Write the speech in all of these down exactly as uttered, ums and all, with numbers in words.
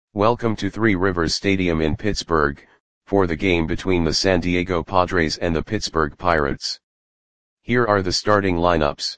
Welcome to Three Rivers Stadium in Pittsburgh, for the game between the San Diego Padres and the Pittsburgh Pirates. Here are the starting lineups.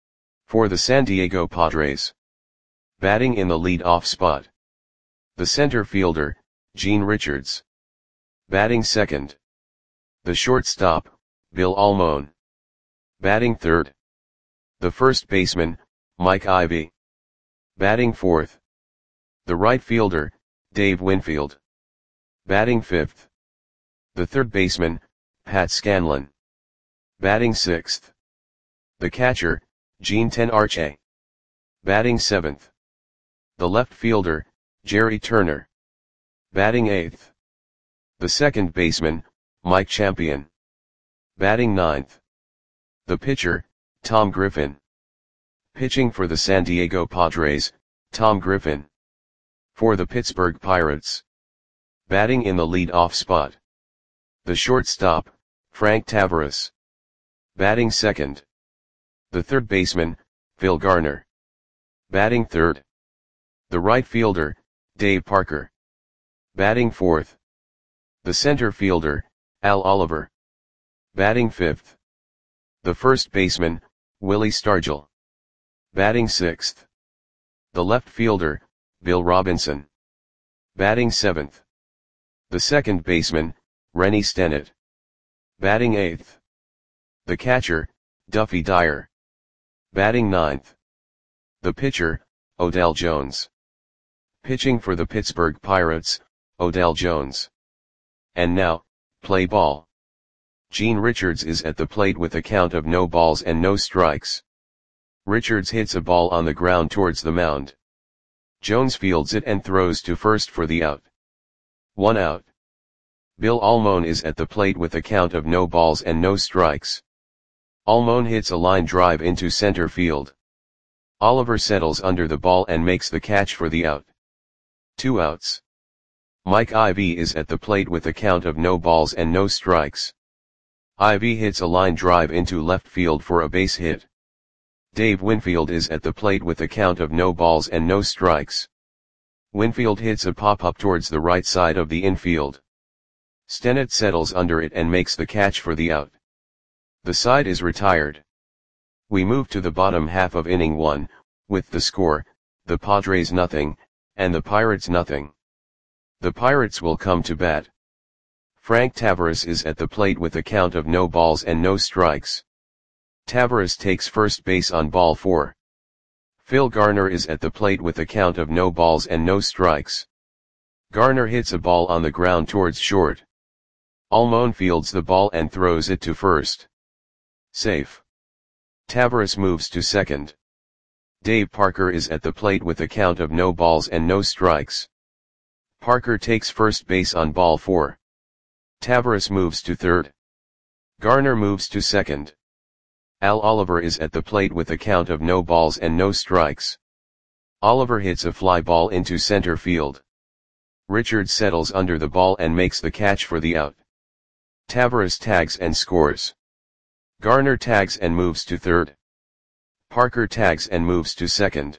For the San Diego Padres. Batting in the lead-off spot. The center fielder, Gene Richards. Batting second. The shortstop, Bill Almon. Batting third. The first baseman, Mike Ivy. Batting fourth. The right fielder, Dave Winfield. Batting fifth. The third baseman, Pat Scanlon. Batting sixth. The catcher, Gene Tenarche. Batting seventh. The left fielder, Jerry Turner. Batting eighth. The second baseman, Mike Champion. Batting ninth. The pitcher, Tom Griffin. Pitching for the San Diego Padres, Tom Griffin. For the Pittsburgh Pirates. Batting in the lead-off spot. The shortstop, Frank Taveras. Batting second. The third baseman, Phil Garner. Batting third. The right fielder, Dave Parker. Batting fourth. The center fielder, Al Oliver. Batting fifth. The first baseman, Willie Stargell. Batting sixth. The left fielder, Bill Robinson. Batting seventh. The second baseman, Rennie Stennett. Batting eighth. The catcher, Duffy Dyer. Batting ninth. The pitcher, Odell Jones. Pitching for the Pittsburgh Pirates, Odell Jones. And now, play ball. Gene Richards is at the plate with a count of no balls and no strikes. Richards hits a ball on the ground towards the mound. Jones fields it and throws to first for the out. One out. Bill Almon is at the plate with a count of no balls and no strikes. Almon hits a line drive into center field. Oliver settles under the ball and makes the catch for the out. Two outs. Mike Ivy is at the plate with a count of no balls and no strikes. Ivy hits a line drive into left field for a base hit. Dave Winfield is at the plate with a count of no balls and no strikes. Winfield hits a pop-up towards the right side of the infield. Stennett settles under it and makes the catch for the out. The side is retired. We move to the bottom half of inning one, with the score, the Padres nothing, and the Pirates nothing. The Pirates will come to bat. Frank Taveras is at the plate with a count of no balls and no strikes. Taveras takes first base on ball four. Phil Garner is at the plate with a count of no balls and no strikes. Garner hits a ball on the ground towards short. Almon fields the ball and throws it to first. Safe. Taveras moves to second. Dave Parker is at the plate with a count of no balls and no strikes. Parker takes first base on ball four. Taveras moves to third. Garner moves to second. Al Oliver is at the plate with a count of no balls and no strikes. Oliver hits a fly ball into center field. Richards settles under the ball and makes the catch for the out. Taveras tags and scores. Garner tags and moves to third. Parker tags and moves to second.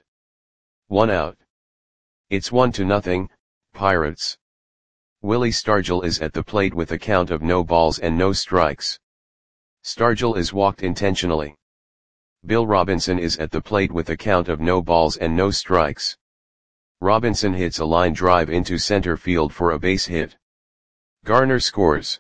One out. It's one to nothing, Pirates. Willie Stargell is at the plate with a count of no balls and no strikes. Stargell is walked intentionally. Bill Robinson is at the plate with a count of no balls and no strikes. Robinson hits a line drive into center field for a base hit. Garner scores.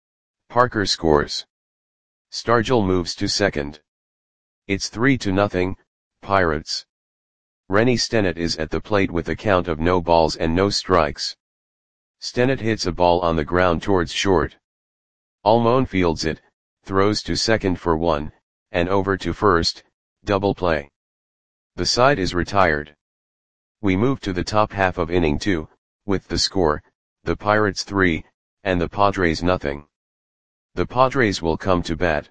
Parker scores. Stargell moves to second. It's three to nothing, Pirates. Rennie Stennett is at the plate with a count of no balls and no strikes. Stennett hits a ball on the ground towards short. Almon fields it, throws to second for one, and over to first, double play. The side is retired. We move to the top half of inning two, with the score, the Pirates three, and the Padres nothing. The Padres will come to bat.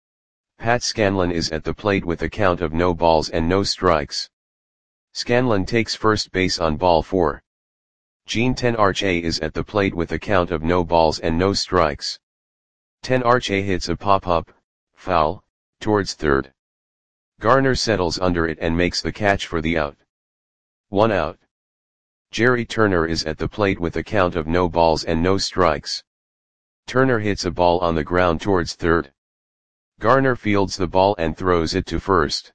Pat Scanlon is at the plate with a count of no balls and no strikes. Scanlon takes first base on ball four. Gene Tenarche is at the plate with a count of no balls and no strikes. Tenarche hits a pop-up, foul, towards third. Garner settles under it and makes the catch for the out. One out. Jerry Turner is at the plate with a count of no balls and no strikes. Turner hits a ball on the ground towards third. Garner fields the ball and throws it to first.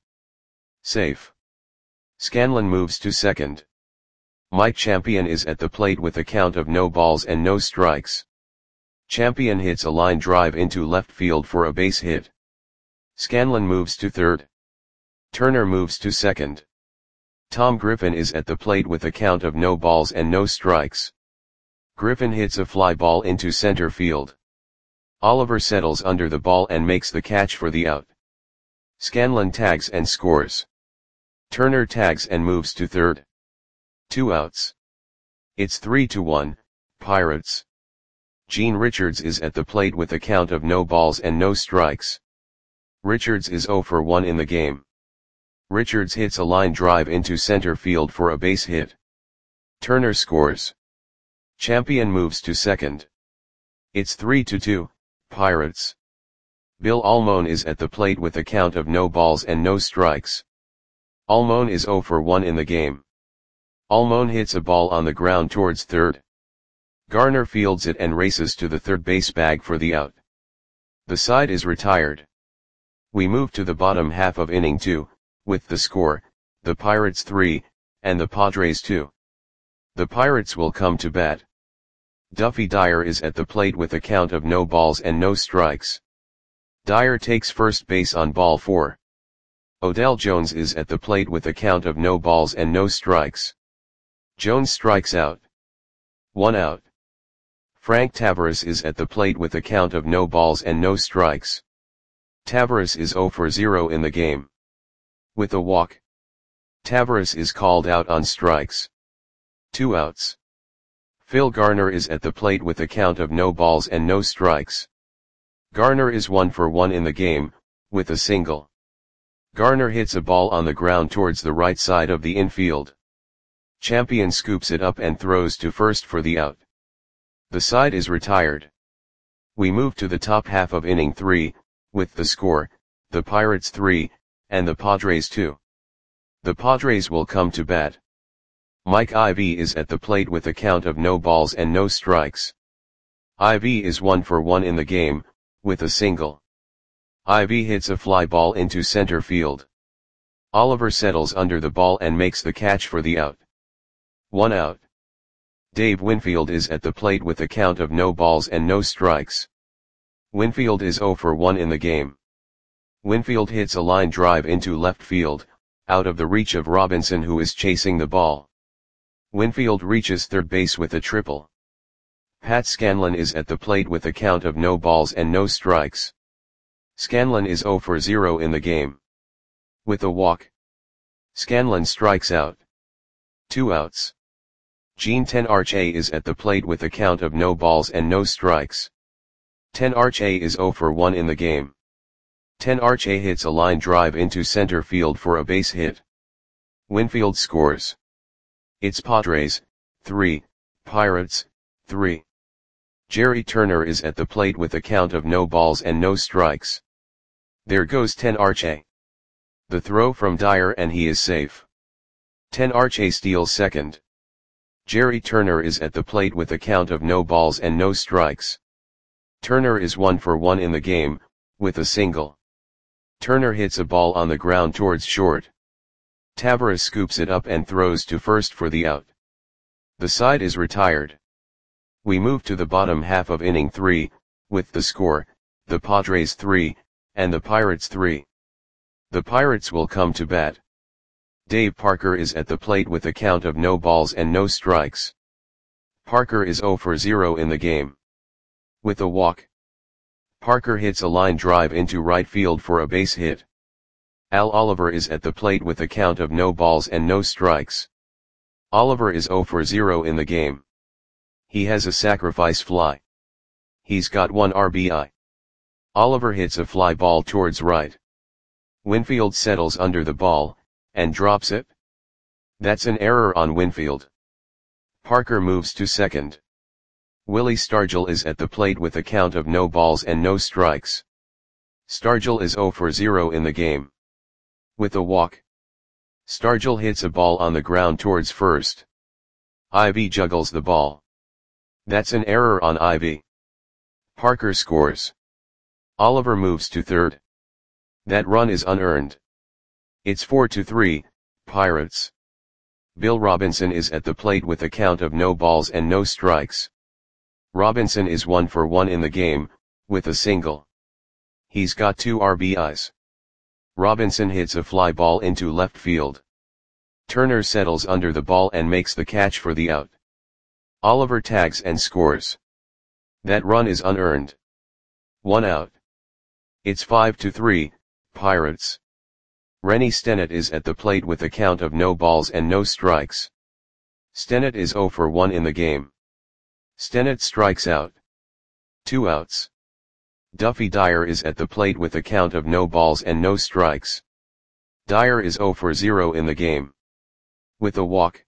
Safe. Scanlon moves to second. Mike Champion is at the plate with a count of no balls and no strikes. Champion hits a line drive into left field for a base hit. Scanlon moves to third. Turner moves to second. Tom Griffin is at the plate with a count of no balls and no strikes. Griffin hits a fly ball into center field. Oliver settles under the ball and makes the catch for the out. Scanlon tags and scores. Turner tags and moves to third. Two outs. It's three to one, Pirates. Gene Richards is at the plate with a count of no balls and no strikes. Richards is zero for one in the game. Richards hits a line drive into center field for a base hit. Turner scores. Champion moves to second. It's three to two, Pirates. Bill Almon is at the plate with a count of no balls and no strikes. Almon is zero for one in the game. Almon hits a ball on the ground towards third. Garner fields it and races to the third base bag for the out. The side is retired. We move to the bottom half of inning two, with the score, the Pirates three, and the Padres two. The Pirates will come to bat. Duffy Dyer is at the plate with a count of no balls and no strikes. Dyer takes first base on ball four. Odell Jones is at the plate with a count of no balls and no strikes. Jones strikes out. One out. Frank Tavares is at the plate with a count of no balls and no strikes. Tavares is zero for zero in the game. With a walk. Tavares is called out on strikes. Two outs. Phil Garner is at the plate with a count of no balls and no strikes. Garner is one for one in the game, with a single. Garner hits a ball on the ground towards the right side of the infield. Champion scoops it up and throws to first for the out. The side is retired. We move to the top half of inning three, with the score, the Pirates three, and the Padres two. The Padres will come to bat. Mike Ivy is at the plate with a count of no balls and no strikes. Ivy is one for one in the game, with a single. Ivy hits a fly ball into center field. Oliver settles under the ball and makes the catch for the out. One out. Dave Winfield is at the plate with a count of no balls and no strikes. Winfield is zero for one in the game. Winfield hits a line drive into left field, out of the reach of Robinson, who is chasing the ball. Winfield reaches third base with a triple. Pat Scanlon is at the plate with a count of no balls and no strikes. Scanlon is zero for zero in the game. With a walk. Scanlon strikes out. Two outs. Gene Tenarche is at the plate with a count of no balls and no strikes. Tenarche is zero for one in the game. Tenarche hits a line drive into center field for a base hit. Winfield scores. It's Padres, three, Pirates, three. Jerry Turner is at the plate with a count of no balls and no strikes. There goes Tenarche. The throw from Dyer and he is safe. Tenarche steals second. Jerry Turner is at the plate with a count of no balls and no strikes. Turner is one for one in the game, with a single. Turner hits a ball on the ground towards short. Tavares scoops it up and throws to first for the out. The side is retired. We move to the bottom half of inning three, with the score, the Padres three, and the Pirates three. The Pirates will come to bat. Dave Parker is at the plate with a count of no balls and no strikes. Parker is zero for zero in the game. With a walk. Parker hits a line drive into right field for a base hit. Al Oliver is at the plate with a count of no balls and no strikes. Oliver is zero for zero in the game. He has a sacrifice fly. He's got one R B I. Oliver hits a fly ball towards right. Winfield settles under the ball, and drops it. That's an error on Winfield. Parker moves to second. Willie Stargell is at the plate with a count of no balls and no strikes. Stargell is zero for zero in the game. With a walk. Stargell hits a ball on the ground towards first. Ivy juggles the ball. That's an error on Ivy. Parker scores. Oliver moves to third. That run is unearned. It's four to three, Pirates. Bill Robinson is at the plate with a count of no balls and no strikes. Robinson is one for one in the game, with a single. He's got two R B Is. Robinson hits a fly ball into left field. Turner settles under the ball and makes the catch for the out. Oliver tags and scores. That run is unearned. One out. It's five to three, Pirates. Rennie Stennett is at the plate with a count of no balls and no strikes. Stennett is zero for one in the game. Stennett strikes out. Two outs. Duffy Dyer is at the plate with a count of no balls and no strikes. Dyer is zero for zero in the game. With a walk.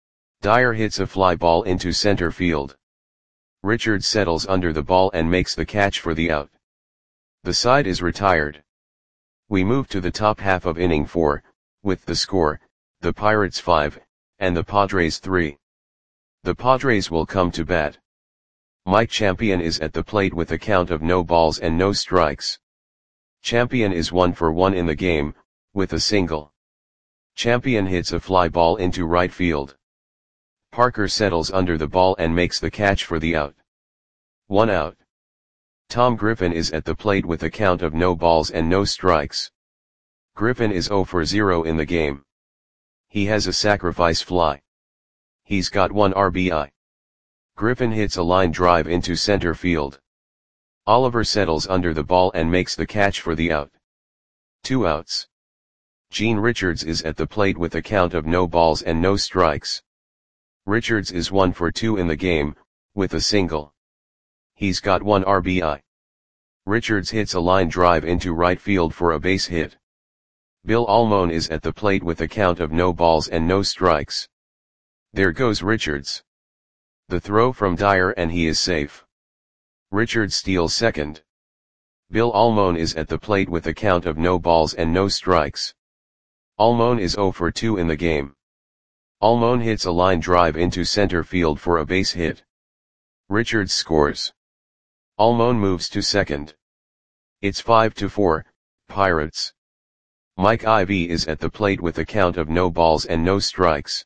Dyer hits a fly ball into center field. Richards settles under the ball and makes the catch for the out. The side is retired. We move to the top half of inning four, with the score, the Pirates five, and the Padres three. The Padres will come to bat. Mike Champion is at the plate with a count of no balls and no strikes. Champion is one for one in the game, with a single. Champion hits a fly ball into right field. Parker settles under the ball and makes the catch for the out. One out. Tom Griffin is at the plate with a count of no balls and no strikes. Griffin is zero for zero in the game. He has a sacrifice fly. He's got one R B I. Griffin hits a line drive into center field. Oliver settles under the ball and makes the catch for the out. Two outs. Gene Richards is at the plate with a count of no balls and no strikes. Richards is one for two in the game, with a single. He's got one R B I. Richards hits a line drive into right field for a base hit. Bill Almon is at the plate with a count of no balls and no strikes. There goes Richards. The throw from Dyer and he is safe. Richards steals second. Bill Almon is at the plate with a count of no balls and no strikes. Almon is zero for two in the game. Almon hits a line drive into center field for a base hit. Richards scores. Almon moves to second. It's five to four, Pirates. Mike Ivy is at the plate with a count of no balls and no strikes.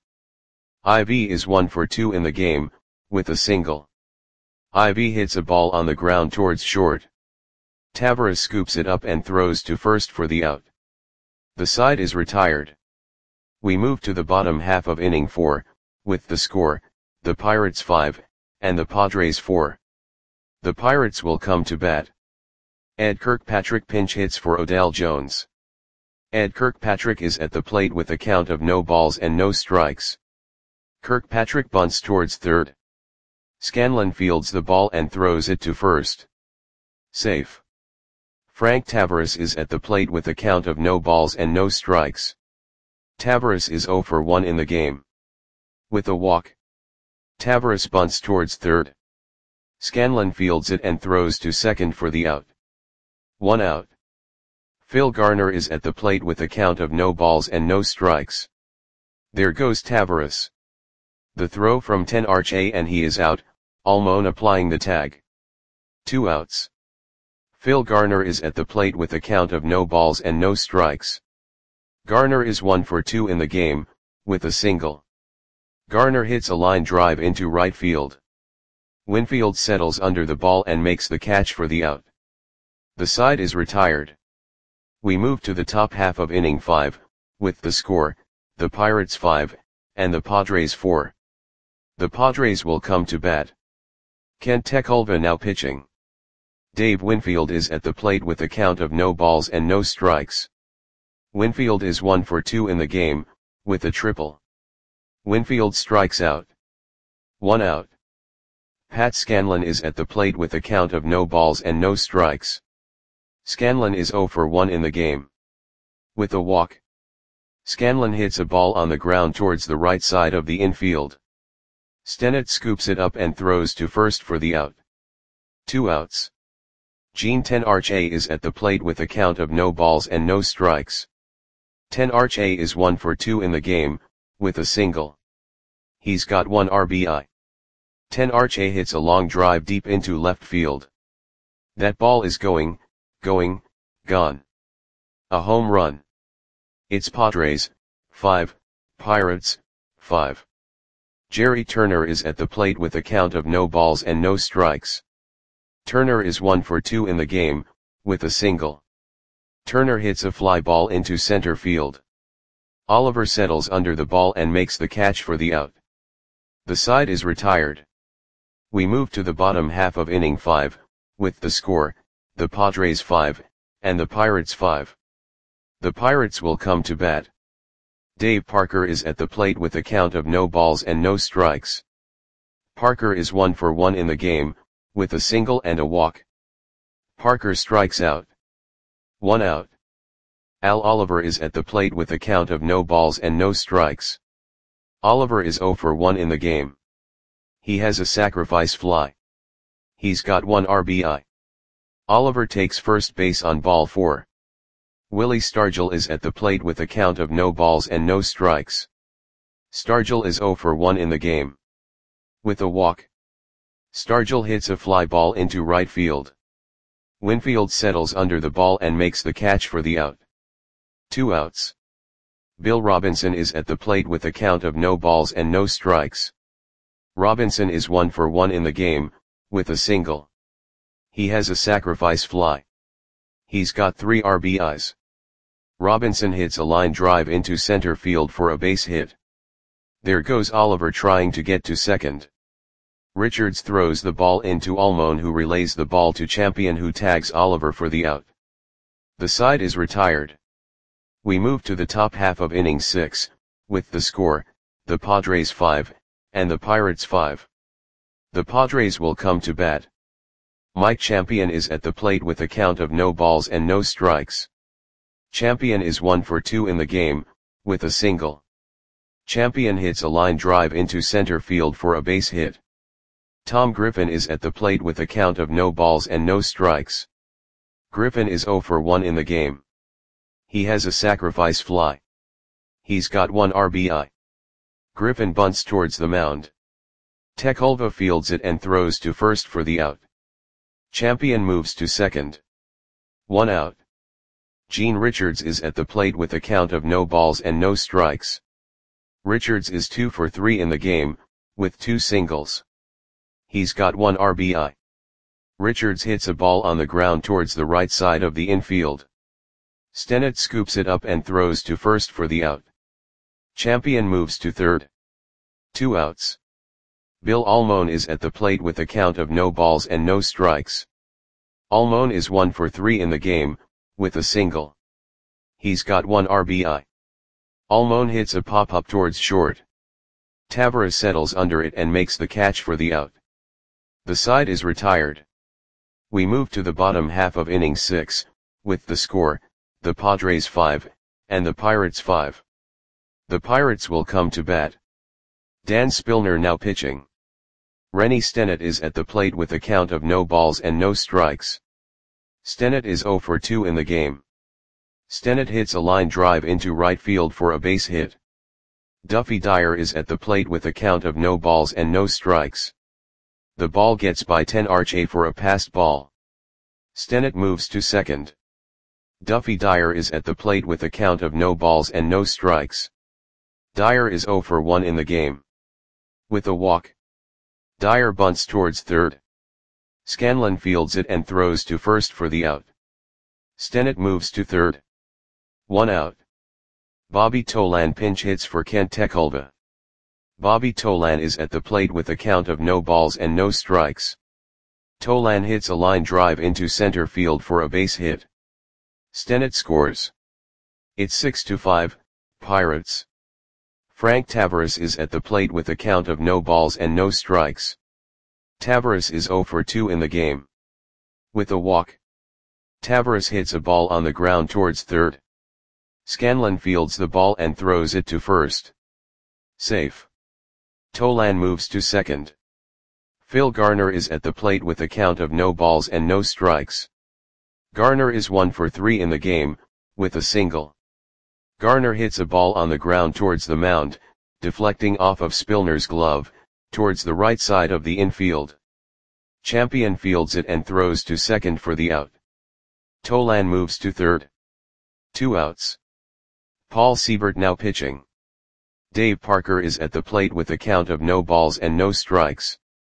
Ivy is one for two in the game, with a single. Ivy hits a ball on the ground towards short. Tavares scoops it up and throws to first for the out. The side is retired. We move to the bottom half of inning four, with the score, the Pirates five, and the Padres four. The Pirates will come to bat. Ed Kirkpatrick pinch hits for Odell Jones. Ed Kirkpatrick is at the plate with a count of no balls and no strikes. Kirkpatrick bunts towards third. Scanlon fields the ball and throws it to first. Safe. Frank Tavares is at the plate with a count of no balls and no strikes. Tavares is zero for one in the game. With a walk. Tavares bunts towards third. Scanlon fields it and throws to second for the out. One out. Phil Garner is at the plate with a count of no balls and no strikes. There goes Tavares. The throw from ten Arche and he is out, Almon applying the tag. Two outs. Phil Garner is at the plate with a count of no balls and no strikes. Garner is one for two in the game, with a single. Garner hits a line drive into right field. Winfield settles under the ball and makes the catch for the out. The side is retired. We move to the top half of inning five, with the score, the Pirates five, and the Padres four. The Padres will come to bat. Kent Tekulve now pitching. Dave Winfield is at the plate with a count of no balls and no strikes. Winfield is one for two in the game, with a triple. Winfield strikes out. One out. Pat Scanlon is at the plate with a count of no balls and no strikes. Scanlon is zero for one in the game. With a walk. Scanlon hits a ball on the ground towards the right side of the infield. Stennett scoops it up and throws to first for the out. Two outs. Gene ten Arche is at the plate with a count of no balls and no strikes. ten Arche is one for two in the game, with a single. He's got one R B I. ten Arche hits a long drive deep into left field. That ball is going, going, gone. A home run. It's Padres, five, Pirates, five. Jerry Turner is at the plate with a count of no balls and no strikes. Turner is one for two in the game, with a single. Turner hits a fly ball into center field. Oliver settles under the ball and makes the catch for the out. The side is retired. We move to the bottom half of inning five, with the score, the Padres five, and the Pirates five. The Pirates will come to bat. Dave Parker is at the plate with a count of no balls and no strikes. Parker is one for one in the game, with a single and a walk. Parker strikes out. One out. Al Oliver is at the plate with a count of no balls and no strikes. Oliver is zero for one in the game. He has a sacrifice fly. He's got one R B I. Oliver takes first base on ball four. Willie Stargell is at the plate with a count of no balls and no strikes. Stargell is zero for one in the game. With a walk. Stargell hits a fly ball into right field. Winfield settles under the ball and makes the catch for the out. Two outs. Bill Robinson is at the plate with a count of no balls and no strikes. Robinson is one for one in the game, with a single. He has a sacrifice fly. He's got three R B Is. Robinson hits a line drive into center field for a base hit. There goes Oliver trying to get to second. Richards throws the ball into Almon, who relays the ball to Champion, who tags Oliver for the out. The side is retired. We move to the top half of inning six, with the score, the Padres five, and the Pirates five. The Padres will come to bat. Mike Champion is at the plate with a count of no balls and no strikes. Champion is one for two in the game, with a single. Champion hits a line drive into center field for a base hit. Tom Griffin is at the plate with a count of no balls and no strikes. Griffin is zero for one in the game. He has a sacrifice fly. He's got one R B I. Griffin bunts towards the mound. Tekulva fields it and throws to first for the out. Champion moves to second. One out. Gene Richards is at the plate with a count of no balls and no strikes. Richards is two for three in the game, with two singles. He's got one R B I. Richards hits a ball on the ground towards the right side of the infield. Stennett scoops it up and throws to first for the out. Champion moves to third. Two outs. Bill Almon is at the plate with a count of no balls and no strikes. Almon is one for three in the game, with a single. He's got one R B I. Almon hits a pop-up towards short. Tavares settles under it and makes the catch for the out. The side is retired. We move to the bottom half of inning six, with the score, the Padres five, and the Pirates five. The Pirates will come to bat. Dan Spillner now pitching. Rennie Stennett is at the plate with a count of no balls and no strikes. Stennett is zero for two in the game. Stennett hits a line drive into right field for a base hit. Duffy Dyer is at the plate with a count of no balls and no strikes. The ball gets by ten Arche for a passed ball. Stennett moves to second. Duffy Dyer is at the plate with a count of no balls and no strikes. Dyer is zero for one in the game. With a walk. Dyer bunts towards third. Scanlon fields it and throws to first for the out. Stennett moves to third. One out. Bobby Tolan pinch hits for Kent Tekulva. Bobby Tolan is at the plate with a count of no balls and no strikes. Tolan hits a line drive into center field for a base hit. Stennett scores. It's six to five, Pirates. Frank Tavares is at the plate with a count of no balls and no strikes. Tavares is zero for two in the game. With a walk. Tavares hits a ball on the ground towards third. Scanlon fields the ball and throws it to first. Safe. Tolan moves to second. Phil Garner is at the plate with a count of no balls and no strikes. Garner is one for three in the game, with a single. Garner hits a ball on the ground towards the mound, deflecting off of Spillner's glove, towards the right side of the infield. Champion fields it and throws to second for the out. Tolan moves to third. Two outs. Paul Siebert now pitching. Dave Parker is at the plate with a count of no balls and no strikes.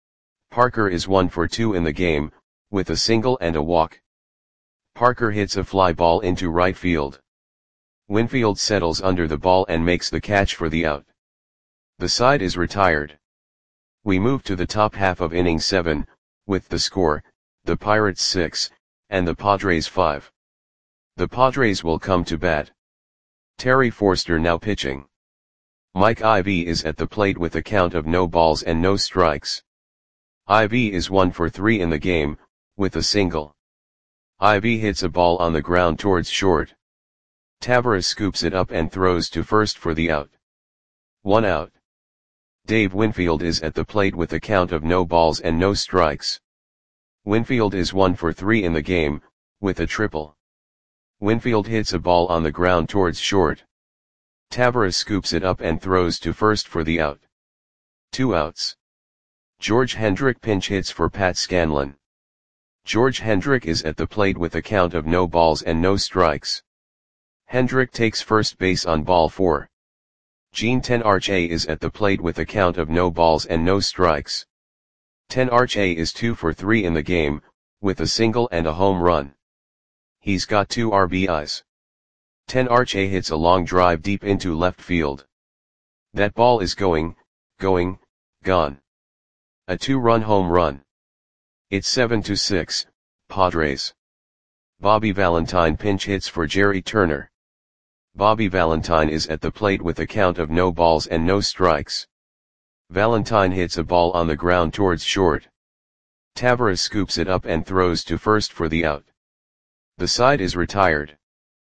Parker is one for two in the game, with a single and a walk. Parker hits a fly ball into right field. Winfield settles under the ball and makes the catch for the out. The side is retired. We move to the top half of inning seven, with the score, the Pirates six, and the Padres five. The Padres will come to bat. Terry Forster now pitching. Mike Ivey is at the plate with a count of no balls and no strikes. Ivey is one for three in the game, with a single. Ivey hits a ball on the ground towards short. Tavares scoops it up and throws to first for the out. One out. Dave Winfield is at the plate with a count of no balls and no strikes. Winfield is one for three in the game, with a triple. Winfield hits a ball on the ground towards short. Tavares scoops it up and throws to first for the out. Two outs. George Hendrick pinch hits for Pat Scanlon. George Hendrick is at the plate with a count of no balls and no strikes. Hendrick takes first base on ball four. Gene Tenarche is at the plate with a count of no balls and no strikes. Tenarche is two for three in the game, with a single and a home run. He's got two R B Is. Tenarche hits a long drive deep into left field. That ball is going, going, gone. A two-run home run. It's seven to six, Padres. Bobby Valentine pinch hits for Jerry Turner. Bobby Valentine is at the plate with a count of no balls and no strikes. Valentine hits a ball on the ground towards short. Tavares scoops it up and throws to first for the out. The side is retired.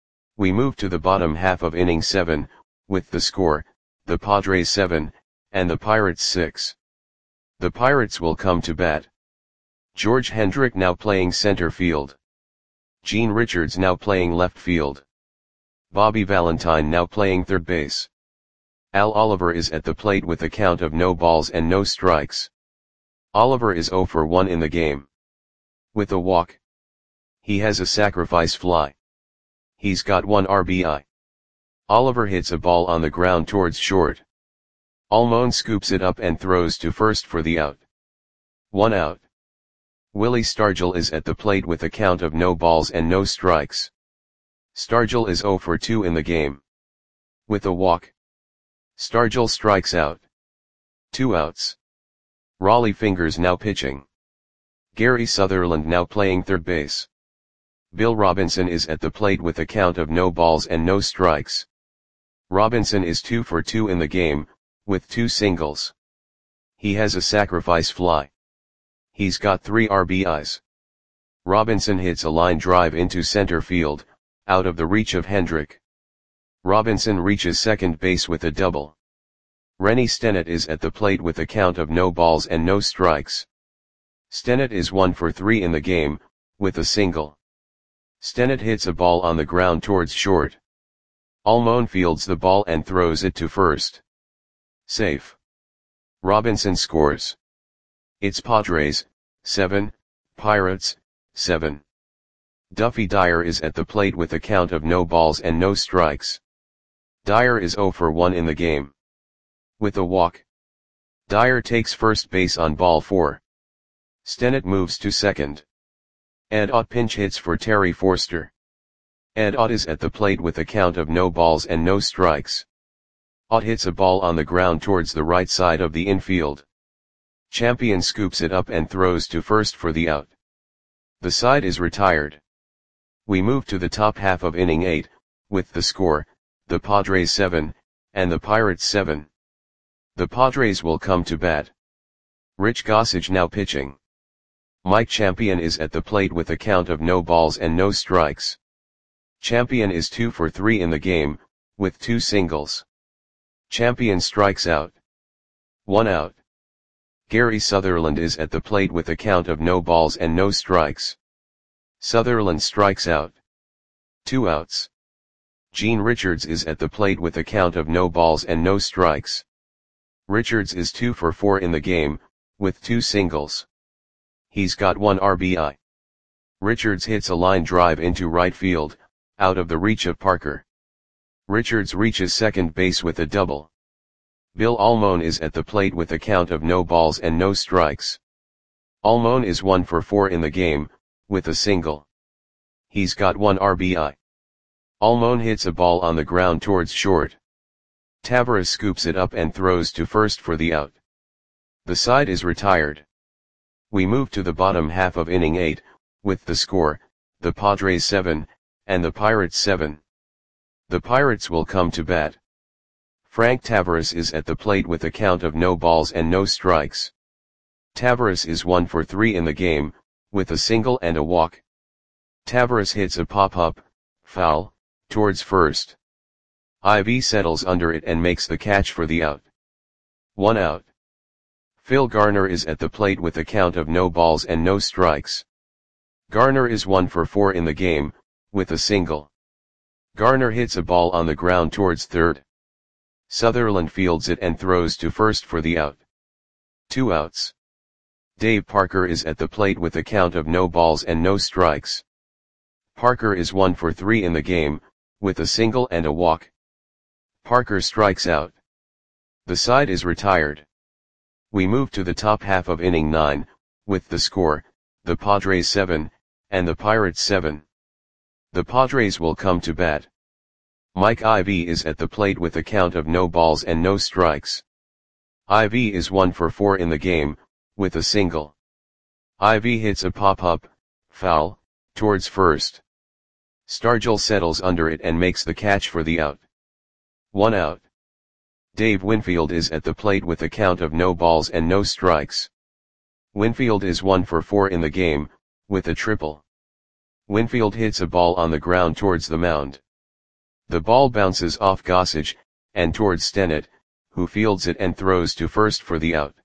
We move to the bottom half of inning seven, with the score, the Padres seven, and the Pirates six. The Pirates will come to bat. George Hendrick now playing center field. Gene Richards now playing left field. Bobby Valentine now playing third base. Al Oliver is at the plate with a count of no balls and no strikes. Oliver is zero for one in the game. With a walk. He has a sacrifice fly. He's got one R B I. Oliver hits a ball on the ground towards short. Almon scoops it up and throws to first for the out. One out. Willie Stargell is at the plate with a count of no balls and no strikes. Stargell is zero for two in the game. With a walk. Stargell strikes out. Two outs. Raleigh Fingers now pitching. Gary Sutherland now playing third base. Bill Robinson is at the plate with a count of no balls and no strikes. Robinson is two for two in the game, with two singles. He has a sacrifice fly. He's got three R B Is. Robinson hits a line drive into center field, out of the reach of Hendrick. Robinson reaches second base with a double. Rennie Stennett is at the plate with a count of no balls and no strikes. Stennett is one for three in the game, with a single. Stennett hits a ball on the ground towards short. Almon fields the ball and throws it to first. Safe. Robinson scores. It's Padres, seven, Pirates, seven. Duffy Dyer is at the plate with a count of no balls and no strikes. Dyer is zero for one in the game. With a walk. Dyer takes first base on ball four. Stennett moves to second. Ed Ott pinch hits for Terry Forster. Ed Ott is at the plate with a count of no balls and no strikes. Ott hits a ball on the ground towards the right side of the infield. Champion scoops it up and throws to first for the out. The side is retired. We move to the top half of inning eight, with the score, the Padres seven, and the Pirates seven. The Padres will come to bat. Rich Gossage now pitching. Mike Champion is at the plate with a count of no balls and no strikes. Champion is two for three in the game, with two singles. Champion strikes out. One out. Gary Sutherland is at the plate with a count of no balls and no strikes. Sutherland strikes out. Two outs. Gene Richards is at the plate with a count of no balls and no strikes. Richards is two for four in the game, with two singles. He's got one R B I. Richards hits a line drive into right field, out of the reach of Parker. Richards reaches second base with a double. Bill Almon is at the plate with a count of no balls and no strikes. Almon is one for four in the game, with a single. He's got one R B I. Almon hits a ball on the ground towards short. Taveras scoops it up and throws to first for the out. The side is retired. We move to the bottom half of inning eight, with the score, the Padres seven, and the Pirates seven. The Pirates will come to bat. Frank Taveras is at the plate with a count of no balls and no strikes. Taveras is one for three in the game, with a single and a walk. Taveras hits a pop-up, foul, towards first. Ivy settles under it and makes the catch for the out. One out. Phil Garner is at the plate with a count of no balls and no strikes. Garner is one for four in the game, with a single. Garner hits a ball on the ground towards third. Sutherland fields it and throws to first for the out. Two outs. Dave Parker is at the plate with a count of no balls and no strikes. Parker is one for three in the game, with a single and a walk. Parker strikes out. The side is retired. We move to the top half of inning nine, with the score, the Padres seven, and the Pirates seven. The Padres will come to bat. Mike Ivy is at the plate with a count of no balls and no strikes. Ivy is one for four in the game, with a single. Ivy hits a pop-up, foul, towards first. Stargell settles under it and makes the catch for the out. One out. Dave Winfield is at the plate with a count of no balls and no strikes. Winfield is one for four in the game, with a triple. Winfield hits a ball on the ground towards the mound. The ball bounces off Gossage, and towards Stennett, who fields it and throws to first for the out.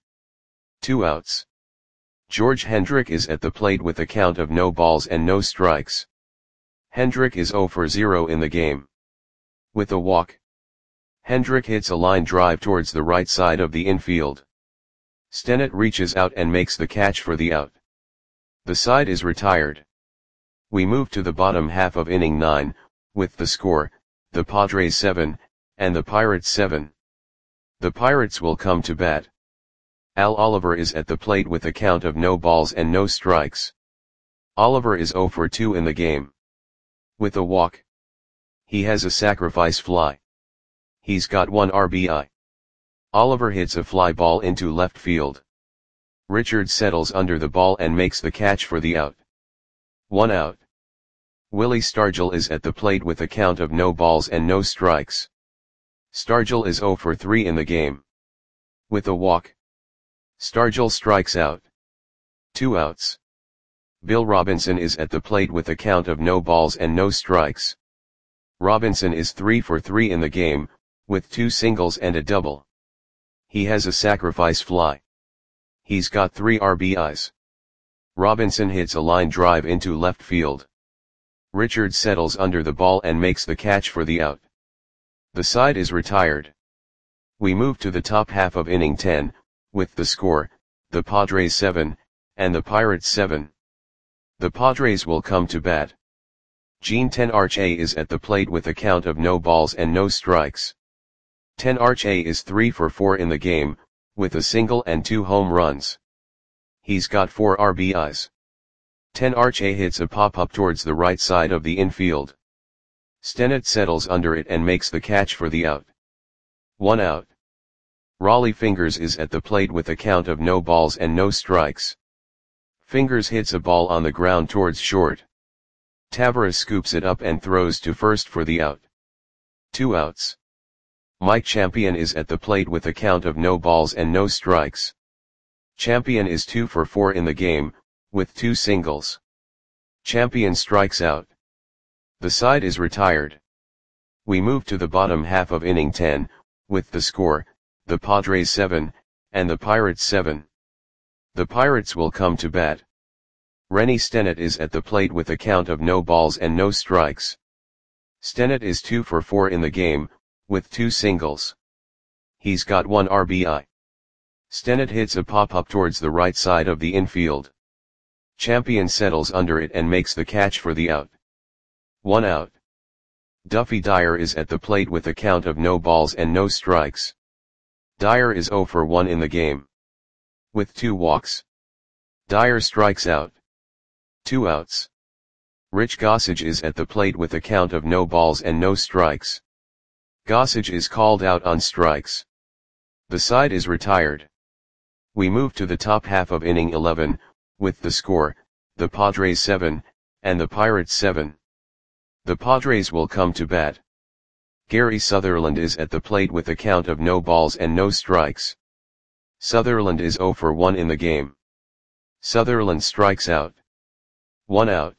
Two outs. George Hendrick is at the plate with a count of no balls and no strikes. Hendrick is zero for zero in the game. With a walk. Hendrick hits a line drive towards the right side of the infield. Stennett reaches out and makes the catch for the out. The side is retired. We move to the bottom half of inning nine, with the score, the Padres seven, and the Pirates seven. The Pirates will come to bat. Al Oliver is at the plate with a count of no balls and no strikes. Oliver is zero for two in the game. With a walk. He has a sacrifice fly. He's got one R B I. Oliver hits a fly ball into left field. Richards settles under the ball and makes the catch for the out. One out. Willie Stargell is at the plate with a count of no balls and no strikes. Stargell is zero for three in the game. With a walk. Stargell strikes out. Two outs. Bill Robinson is at the plate with a count of no balls and no strikes. Robinson is three for three in the game, with two singles and a double. He has a sacrifice fly. He's got three R B Is. Robinson hits a line drive into left field. Richards settles under the ball and makes the catch for the out. The side is retired. We move to the top half of inning ten, with the score, the Padres seven, and the Pirates seven. The Padres will come to bat. Gene Tenarche is at the plate with a count of no balls and no strikes. Tenarche is three for four in the game, with a single and two home runs. He's got four R B Is. Tenarche hits a pop-up towards the right side of the infield. Stennett settles under it and makes the catch for the out. One out. Raleigh Fingers is at the plate with a count of no balls and no strikes. Fingers hits a ball on the ground towards short. Taveras scoops it up and throws to first for the out. Two outs. Mike Champion is at the plate with a count of no balls and no strikes. Champion is two for four in the game, with two singles. Champion strikes out. The side is retired. We move to the bottom half of inning ten, with the score, the Padres seven, and the Pirates seven. The Pirates will come to bat. Rennie Stennett is at the plate with a count of no balls and no strikes. Stennett is two for four in the game, with two singles. He's got one R B I. Stennett hits a pop-up towards the right side of the infield. Champion settles under it and makes the catch for the out. One out. Duffy Dyer is at the plate with a count of no balls and no strikes. Dyer is zero for one in the game. With two walks. Dyer strikes out. Two outs. Rich Gossage is at the plate with a count of no balls and no strikes. Gossage is called out on strikes. The side is retired. We move to the top half of inning eleven, with the score, the Padres seven, and the Pirates seven. The Padres will come to bat. Gary Sutherland is at the plate with a count of no balls and no strikes. Sutherland is zero for one in the game. Sutherland strikes out. One out.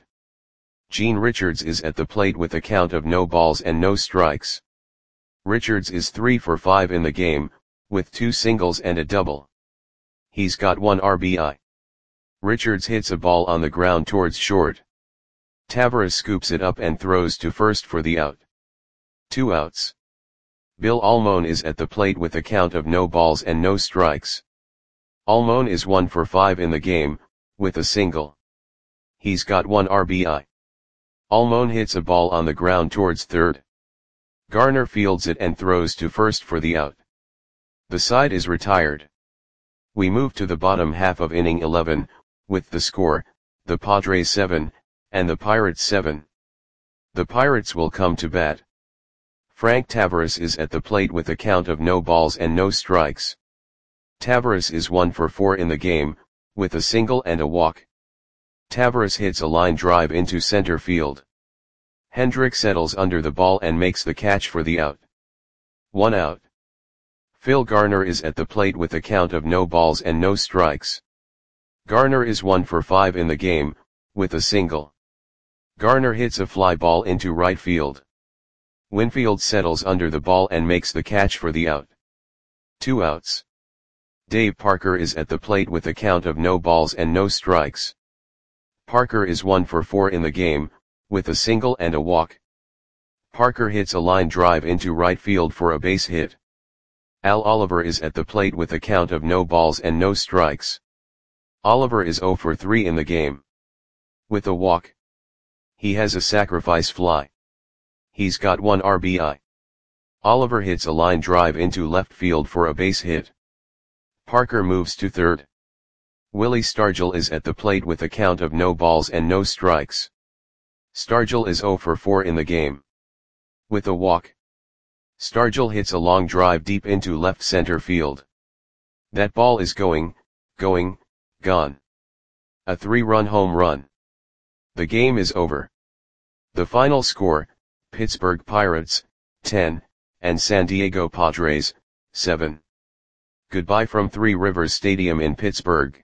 Gene Richards is at the plate with a count of no balls and no strikes. Richards is three for five in the game, with two singles and a double. He's got one R B I. Richards hits a ball on the ground towards short. Tavares scoops it up and throws to first for the out. Two outs. Bill Almon is at the plate with a count of no balls and no strikes. Almon is one for five in the game, with a single. He's got one R B I. Almon hits a ball on the ground towards third. Garner fields it and throws to first for the out. The side is retired. We move to the bottom half of inning eleven, with the score, the Padres seven, and the Pirates seven. The Pirates will come to bat. Frank Tavares is at the plate with a count of no balls and no strikes. Tavares is one for four in the game, with a single and a walk. Tavares hits a line drive into center field. Hendrick settles under the ball and makes the catch for the out. One out. Phil Garner is at the plate with a count of no balls and no strikes. Garner is one for five in the game, with a single. Garner hits a fly ball into right field. Winfield settles under the ball and makes the catch for the out. Two outs. Dave Parker is at the plate with a count of no balls and no strikes. Parker is one for four in the game, with a single and a walk. Parker hits a line drive into right field for a base hit. Al Oliver is at the plate with a count of no balls and no strikes. Oliver is zero for three in the game. With a walk. He has a sacrifice fly. He's got one R B I. Oliver hits a line drive into left field for a base hit. Parker moves to third. Willie Stargell is at the plate with a count of no balls and no strikes. Stargell is zero for four in the game. With a walk. Stargell hits a long drive deep into left center field. That ball is going, going, gone. A three-run home run. The game is over. The final score, Pittsburgh Pirates, ten, and San Diego Padres, seven. Goodbye from Three Rivers Stadium in Pittsburgh.